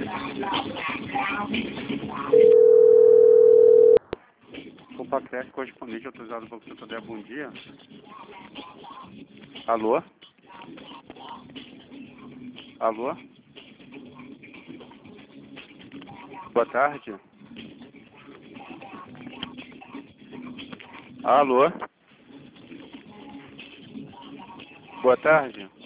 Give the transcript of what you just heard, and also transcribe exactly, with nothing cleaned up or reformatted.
Opa, creche correspondente autorizado pelo Santander, bom dia. Alô? Alô? Boa tarde. Alô? Boa tarde.